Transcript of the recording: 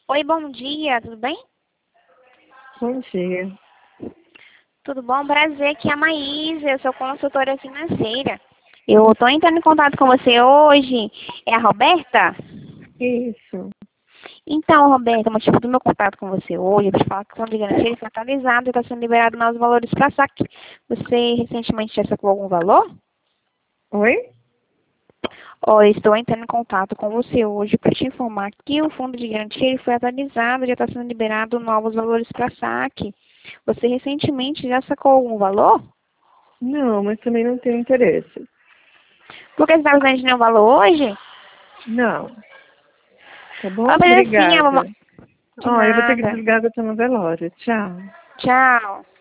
Oi, bom dia, tudo bem? Bom dia. Tudo bom? Prazer, aqui é a Maísa, eu sou consultora financeira. Eu estou entrando em contato com você hoje. É a Roberta? Isso. Então, Roberta, o motivo do meu contato com você hoje é para falar que o fundo de garantia está atualizado e está sendo liberado novos valores para saque. Você recentemente já sacou algum valor? Oi? Oi, estou entrando em contato com você hoje para te informar que o fundo de garantia ele foi atualizado e já está sendo liberado novos valores para saque. Você recentemente já sacou algum valor? Não, mas também não tenho interesse. Por que você está usando nenhum valor hoje? Não. Tá Ah, bom? mas assim, Obrigada. de Ó, eu vou ter que nada. desligar, que eu tô no velório. Tchau. Tchau.